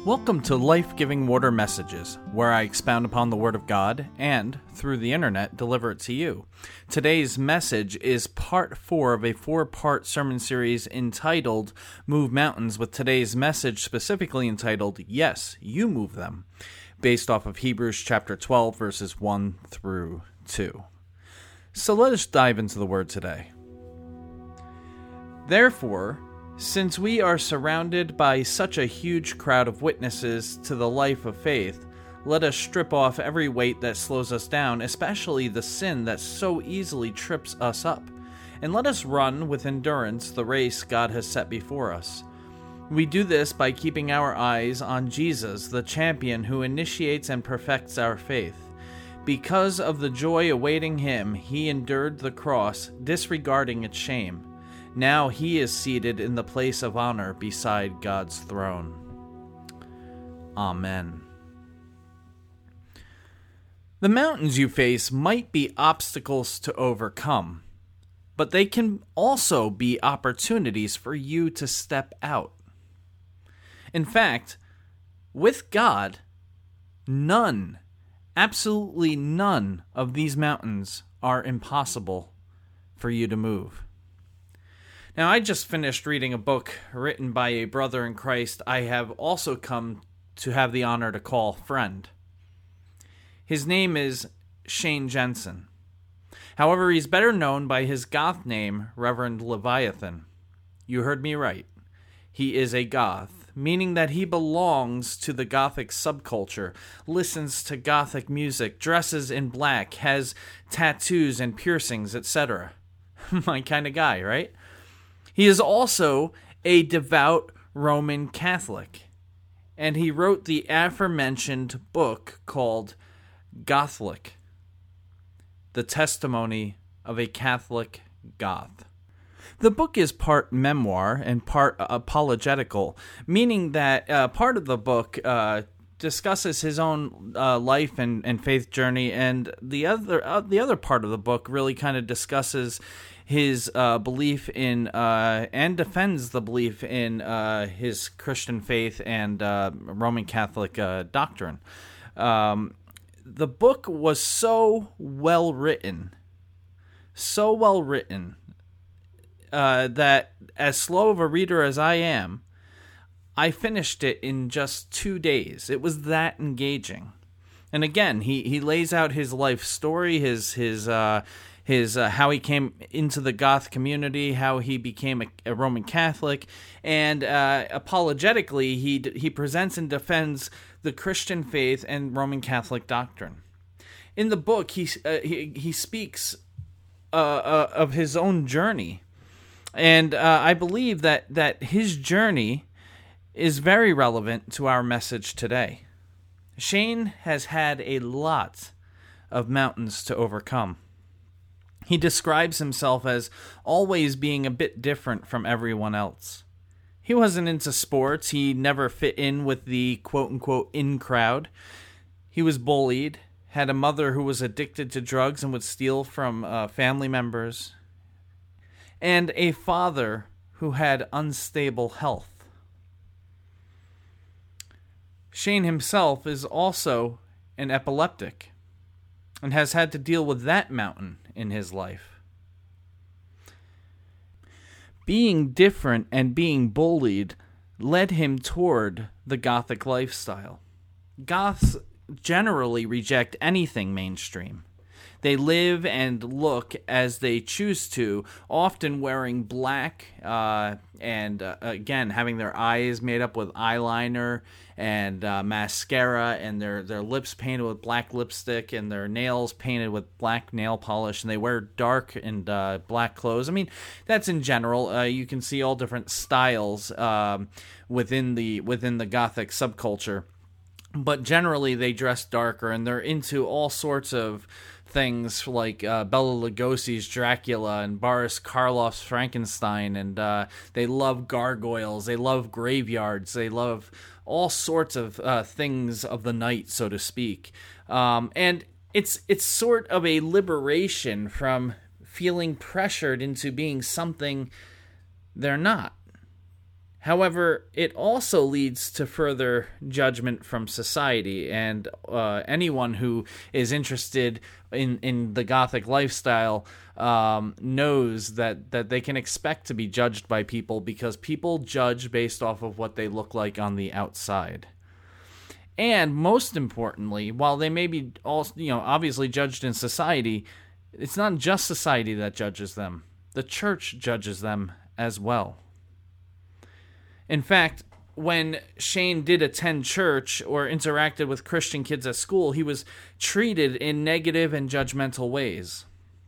Welcome to Life-Giving Water Messages, where I expound upon the Word of God and, through the internet, deliver it to you. Today's message is part 4 of a 4-part sermon series entitled Move Mountains, with today's message specifically entitled, Yes, You Move Them, based off of Hebrews chapter 12, verses 1 through 2. So let us dive into the Word today. Therefore, since we are surrounded by such a huge crowd of witnesses to the life of faith, let us strip off every weight that slows us down, especially the sin that so easily trips us up, and let us run with endurance the race God has set before us. We do this by keeping our eyes on Jesus, the champion who initiates and perfects our faith. Because of the joy awaiting him, he endured the cross, disregarding its shame. Now he is seated in the place of honor beside God's throne. Amen. The mountains you face might be obstacles to overcome, but they can also be opportunities for you to step out. In fact, with God, absolutely none of these mountains are impossible for you to move. Now, I just finished reading a book written by a brother in Christ I have also come to have the honor to call friend. His name is Shane Jensen. However, he's better known by his goth name, Reverend Leviathan. You heard me right. He is a goth, meaning that he belongs to the gothic subculture, listens to gothic music, dresses in black, has tattoos and piercings, etc. My kind of guy, right? He is also a devout Roman Catholic, and he wrote the aforementioned book called Gothlic, The Testimony of a Catholic Goth. The book is part memoir and part apologetical, meaning that part of the book discusses his own life and faith journey, and the other part of the book really kind of discusses his belief in and defends the belief in his Christian faith and Roman Catholic doctrine. The book was so well written, that as slow of a reader as I am, I finished it in just 2 days. It was that engaging. And again, he lays out his life story, his how he came into the goth community, how he became a Roman Catholic, and apologetically, he presents and defends the Christian faith and Roman Catholic doctrine. In the book, he speaks of his own journey, and I believe that his journey is very relevant to our message today. Shane has had a lot of mountains to overcome. He describes himself as always being a bit different from everyone else. He wasn't into sports. He never fit in with the quote-unquote in crowd. He was bullied, had a mother who was addicted to drugs and would steal from family members, and a father who had unstable health. Shane himself is also an epileptic and has had to deal with that mountain in his life. Being different and being bullied led him toward the Gothic lifestyle. Goths generally reject anything mainstream. They live and look as they choose to, often wearing black and again, having their eyes made up with eyeliner and mascara, and their lips painted with black lipstick, and their nails painted with black nail polish, and they wear dark and black clothes. I mean, that's in general. You can see all different styles within the Gothic subculture, but generally they dress darker, and they're into all sorts of things like Bela Lugosi's Dracula and Boris Karloff's Frankenstein, and they love gargoyles, they love graveyards, they love all sorts of things of the night, so to speak. And it's sort of a liberation from feeling pressured into being something they're not. However, it also leads to further judgment from society, and anyone who is interested in the Gothic lifestyle knows that they can expect to be judged by people, because people judge based off of what they look like on the outside. And most importantly, while they may be obviously judged in society, it's not just society that judges them. The church judges them as well. In fact, when Shane did attend church or interacted with Christian kids at school, he was treated in negative and judgmental ways.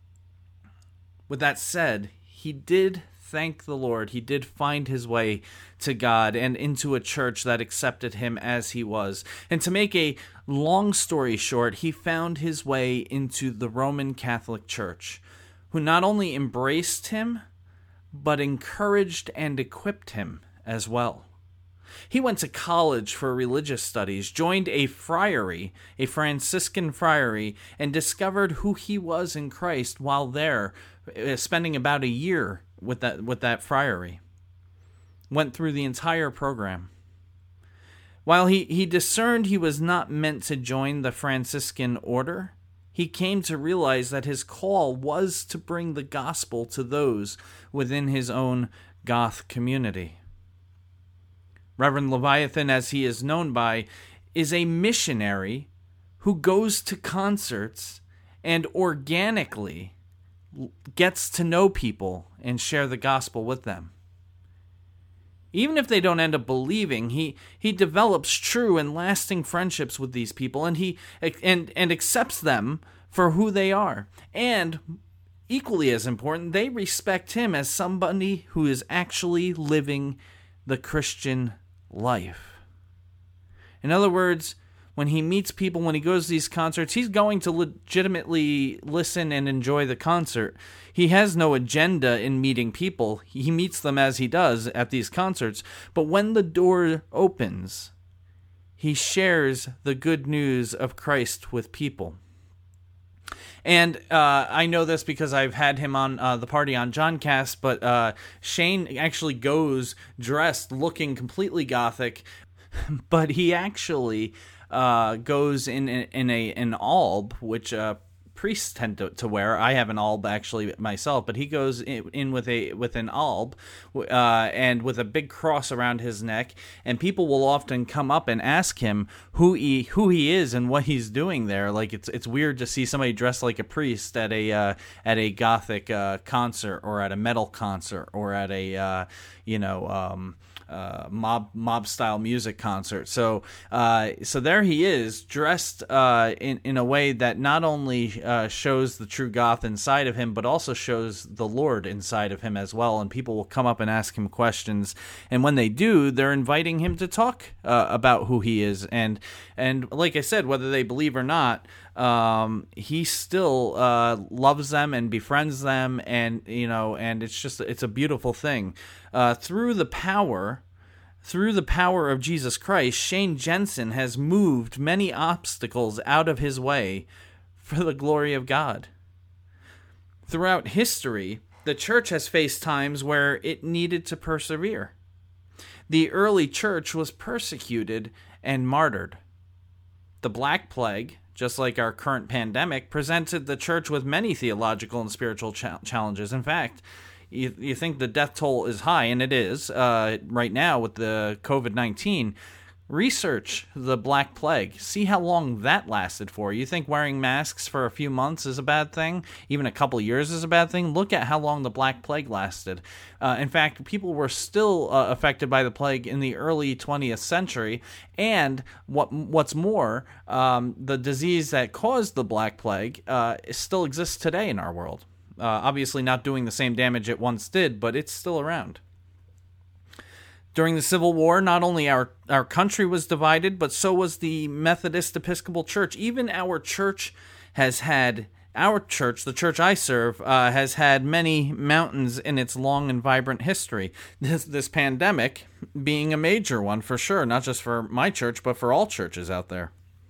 With that said, he did thank the Lord. He did find his way to God and into a church that accepted him as he was. And to make a long story short, he found his way into the Roman Catholic Church, who not only embraced him, but encouraged and equipped him as well. He went to college for religious studies, joined a friary, a Franciscan friary, and discovered who he was in Christ while there, spending about a year with that friary. Went through the entire program. While he discerned he was not meant to join the Franciscan order, he came to realize that his call was to bring the gospel to those within his own Goth community. Reverend Leviathan, as he is known by, is a missionary who goes to concerts and organically gets to know people and share the gospel with them. Even if they don't end up believing, he develops true and lasting friendships with these people, and he accepts them for who they are. And equally as important, they respect him as somebody who is actually living the Christian life. In other words, when he meets people, when he goes to these concerts, he's going to legitimately listen and enjoy the concert. He has no agenda in meeting people. He meets them as he does at these concerts. But when the door opens, he shares the good news of Christ with people. And I know this because I've had him on the Party on Johncast, but Shane actually goes dressed looking completely Gothic, but he actually goes in an alb, which priests tend to wear. I have an alb actually myself, but he goes in with an alb and with a big cross around his neck, and people will often come up and ask him who he is and what he's doing there. Like it's weird to see somebody dressed like a priest at a Gothic concert, or at a metal concert, or at a mob style music concert. So there he is, dressed in a way that not only shows the true goth inside of him, but also shows the Lord inside of him as well. And people will come up and ask him questions, and when they do, they're inviting him to talk about who he is. And like I said, whether they believe or not, he still loves them and befriends them, and it's a beautiful thing. Through the power of Jesus Christ, Shane Jensen has moved many obstacles out of his way for the glory of God. Throughout history, the church has faced times where it needed to persevere. The early church was persecuted and martyred. The Black Plague, just like our current pandemic, presented the church with many theological and spiritual challenges. In fact, you think the death toll is high, and it is right now with the COVID-19. Research the Black Plague. See how long that lasted for. You think wearing masks for a few months is a bad thing? Even a couple years is a bad thing? Look at how long the Black Plague lasted. In fact, people were still affected by the plague in the early 20th century. And what's more, the disease that caused the Black Plague still exists today in our world. Obviously not doing the same damage it once did, but it's still around. During the Civil War, not only our country was divided, but so was the Methodist Episcopal Church. Even our church, the church I serve, has had many mountains in its long and vibrant history. This pandemic being a major one, for sure, not just for my church, but for all churches out there.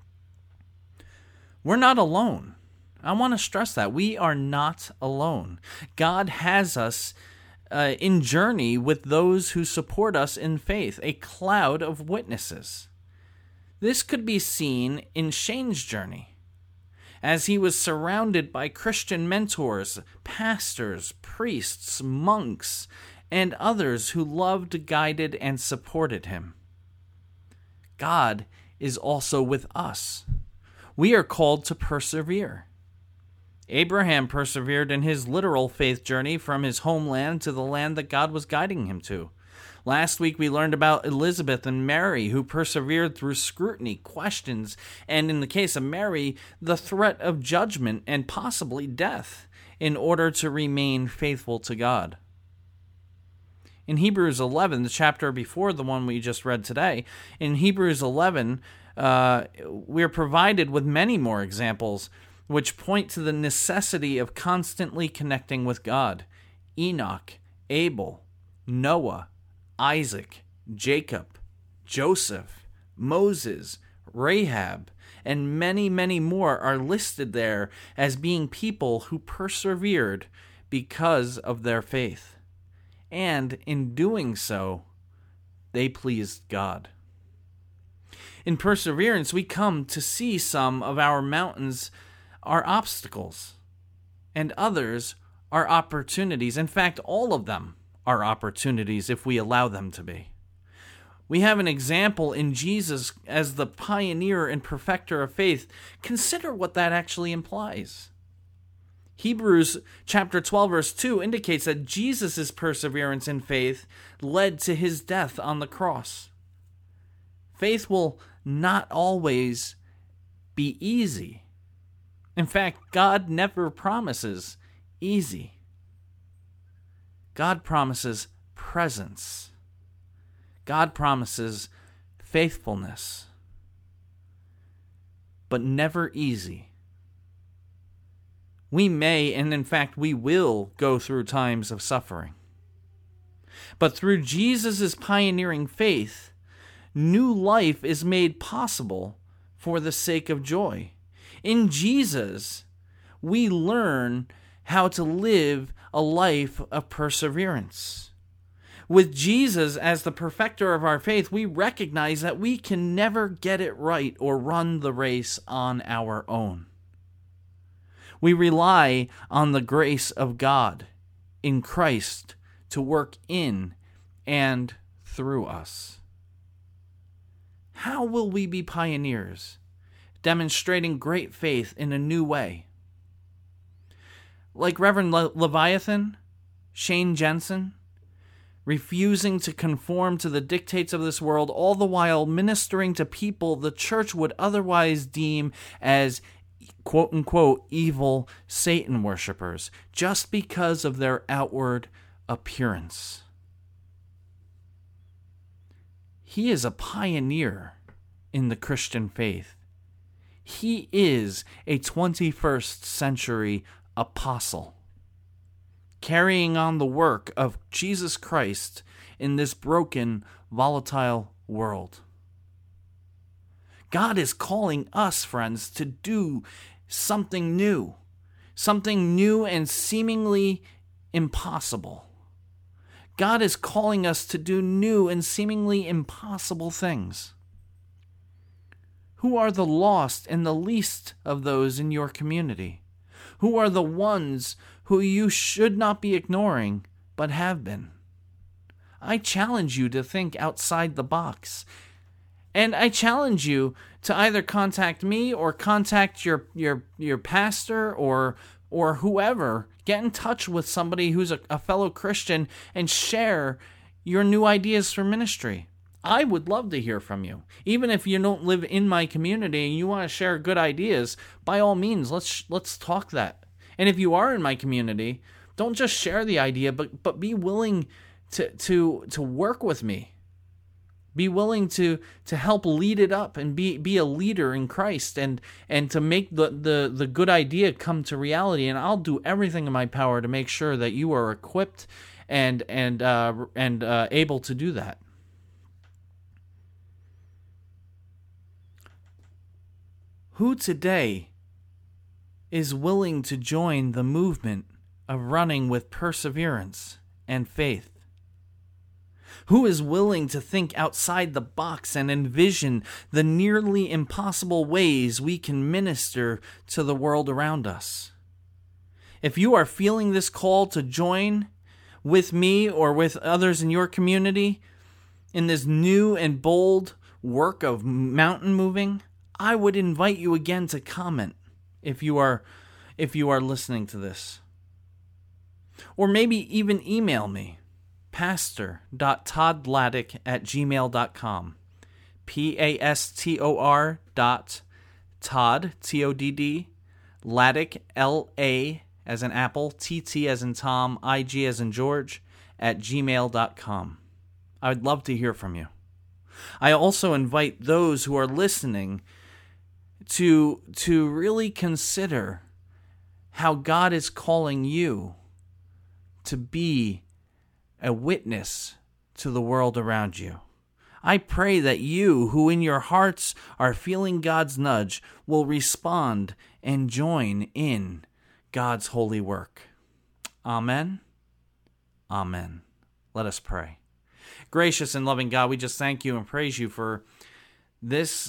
We're not alone. I want to stress that. We are not alone. God has us in journey with those who support us in faith, a cloud of witnesses. This could be seen in Shane's journey, as he was surrounded by Christian mentors, pastors, priests, monks, and others who loved, guided, and supported him. God is also with us. We are called to persevere. Abraham persevered in his literal faith journey from his homeland to the land that God was guiding him to. Last week we learned about Elizabeth and Mary, who persevered through scrutiny, questions, and in the case of Mary, the threat of judgment and possibly death, in order to remain faithful to God. In Hebrews 11, the chapter before the one we just read today, in Hebrews 11, we're provided with many more examples which point to the necessity of constantly connecting with God. Enoch, Abel, Noah, Isaac, Jacob, Joseph, Moses, Rahab, and many, many more are listed there as being people who persevered because of their faith. And in doing so, they pleased God. In perseverance, we come to see some of our mountains are obstacles, and others are opportunities. In fact, all of them are opportunities if we allow them to be. We have an example in Jesus as the pioneer and perfecter of faith. Consider what that actually implies. Hebrews chapter 12, verse 2 indicates that Jesus' perseverance in faith led to his death on the cross. Faith will not always be easy. In fact, God never promises easy. God promises presence. God promises faithfulness, but never easy. We may, and in fact we will, go through times of suffering. But through Jesus' pioneering faith, new life is made possible for the sake of joy. In Jesus, we learn how to live a life of perseverance. With Jesus as the perfecter of our faith, we recognize that we can never get it right or run the race on our own. We rely on the grace of God in Christ to work in and through us. How will we be pioneers, demonstrating great faith in a new way? Like Reverend Leviathan, Shane Jensen, refusing to conform to the dictates of this world, all the while ministering to people the church would otherwise deem as quote-unquote evil Satan worshipers, just because of their outward appearance. He is a pioneer in the Christian faith. He is a 21st century apostle, carrying on the work of Jesus Christ in this broken, volatile world. God is calling us, friends, to do something new and seemingly impossible. God is calling us to do new and seemingly impossible things. Who are the lost and the least of those in your community? Who are the ones who you should not be ignoring, but have been? I challenge you to think outside the box. And I challenge you to either contact me or contact your pastor or whoever. Get in touch with somebody who's a fellow Christian and share your new ideas for ministry. I would love to hear from you. Even if you don't live in my community and you want to share good ideas, by all means, let's talk that. And if you are in my community, don't just share the idea, but be willing to work with me. Be willing to help lead it up and be a leader in Christ and to make the good idea come to reality. And I'll do everything in my power to make sure that you are equipped and able to do that. Who today is willing to join the movement of running with perseverance and faith? Who is willing to think outside the box and envision the nearly impossible ways we can minister to the world around us? If you are feeling this call to join with me or with others in your community in this new and bold work of mountain moving, I would invite you again to comment if you are listening to this. Or maybe even email me, pastor.toddladdick@gmail.com. pastor.todd, T-O-D-D, Laddick, L-A as in apple, T-T as in Tom, I-G as in George, @gmail.com. I would love to hear from you. I also invite those who are listening to really consider how God is calling you to be a witness to the world around you. I pray that you, who in your hearts are feeling God's nudge, will respond and join in God's holy work. Amen. Amen. Let us pray. Gracious and loving God, we just thank you and praise you for this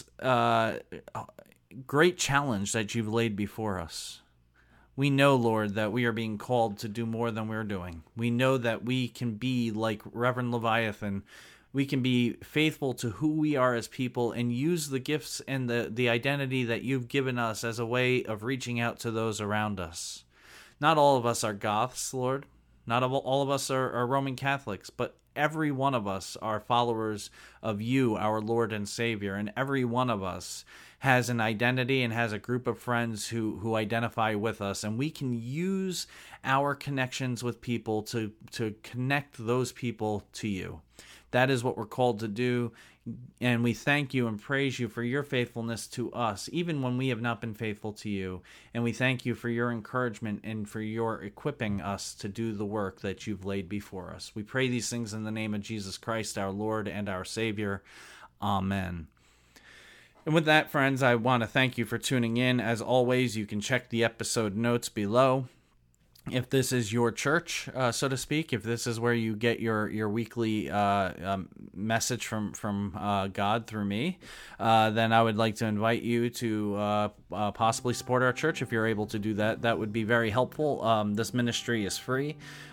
great challenge that you've laid before us. We know, Lord, that we are being called to do more than we're doing. We know that we can be like Reverend Leviathan. We can be faithful to who we are as people and use the gifts and the identity that you've given us as a way of reaching out to those around us. Not all of us are Goths, Lord. Not all of us are Roman Catholics, but every one of us are followers of you, our Lord and Savior, and every one of us has an identity and has a group of friends who identify with us, and we can use our connections with people to connect those people to you. That is what we're called to do, and we thank you and praise you for your faithfulness to us, even when we have not been faithful to you. And we thank you for your encouragement and for your equipping us to do the work that you've laid before us. We pray these things in the name of Jesus Christ, our Lord and our Savior. Amen. And with that, friends, I want to thank you for tuning in. As always, you can check the episode notes below. If this is your church, so to speak, if this is where you get your weekly message from God through me, then I would like to invite you to possibly support our church. If you're able to do that, that would be very helpful. This ministry is free,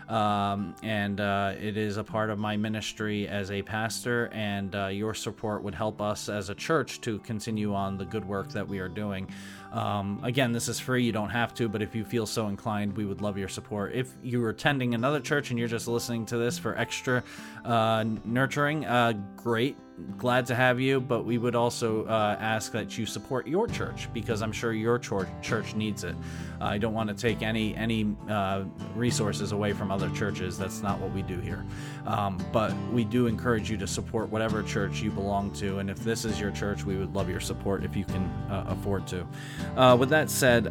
and it is a part of my ministry as a pastor, and your support would help us as a church to continue on the good work that we are doing. Again, this is free. You don't have to, but if you feel so inclined, we would love your support. If you're attending another church and you're just listening to this for extra nurturing, great. Glad to have you, but we would also ask that you support your church, because I'm sure your church needs it. I don't want to take any resources away from other churches. That's not what we do here. But we do encourage you to support whatever church you belong to, and if this is your church, we would love your support if you can afford to. With that said,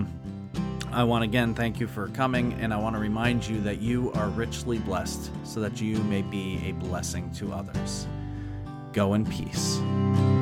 I want to again thank you for coming, and I want to remind you that you are richly blessed so that you may be a blessing to others. Go in peace.